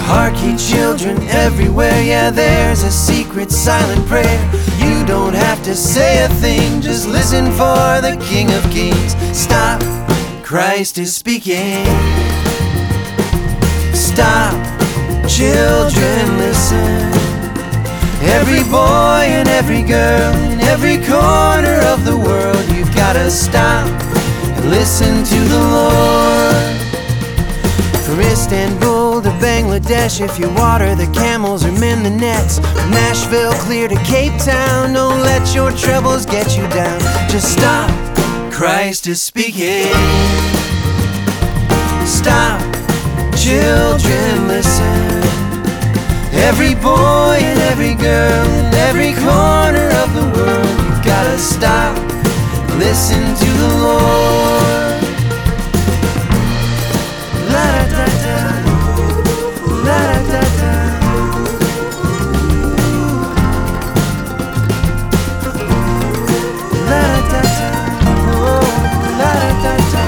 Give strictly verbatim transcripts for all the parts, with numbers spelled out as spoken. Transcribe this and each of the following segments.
Hark ye children everywhere, yeah, there's a secret silent prayer. You don't have to say a thing, just listen for the King of Kings. Stop, Christ is speaking. Stop, children, listen. Every boy and every girl in every corner of the world, you've gotta stop and listen to the Lord. From Istanbul to Bangladesh, if you water the camels or mend the nets, from Nashville clear to Cape Town, don't let your troubles get you down. Just stop, Christ is speaking. Stop, children, listen. Every boy and every girl in every corner of the world, you've gotta stop, listen to the Lord. La-da-da-da, la-da-da-da, la-da-da-da, oh, la-da-da-da.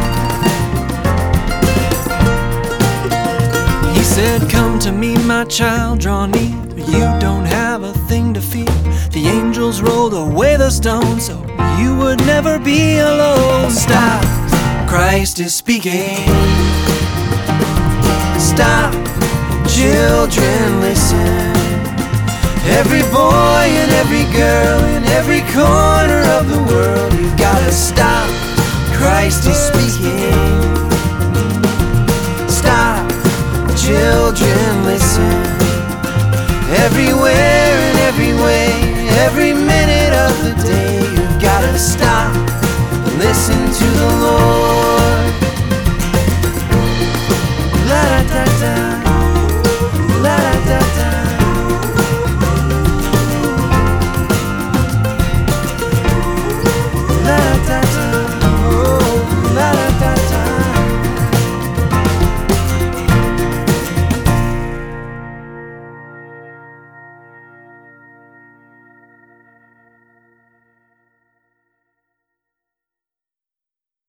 He said, come to me, my child, draw near. You don't have a thing to fear. The angels rolled away the stone, so you would never be alone. Stop, Christ is speaking. Stop, children, listen. Every boy and every girl in every corner of the world, you've gotta stop, Christ is speaking. Stop, children, listen. Everywhere and every way, every minute of the day, you've gotta stop and listen to the Lord.